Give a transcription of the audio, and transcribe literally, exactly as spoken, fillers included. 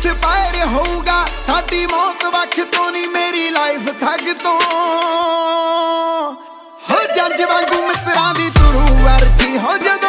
inspire ਹੋਊਗਾ ਸਾਡੀ ਮੌਤ ਵੱਖ ਤੋਂ ਨਹੀਂ ਮੇਰੀ ਲਾਈਫ ਠੱਗ ਤੋਂ ਹੋ ਜੰਜ ਵਾਂਗੂ ਮਿੱਤਰਾਂ ਦੀ ਤੁਰੂ ਅਰਥੀ ਹੋ ਜਦੋਂ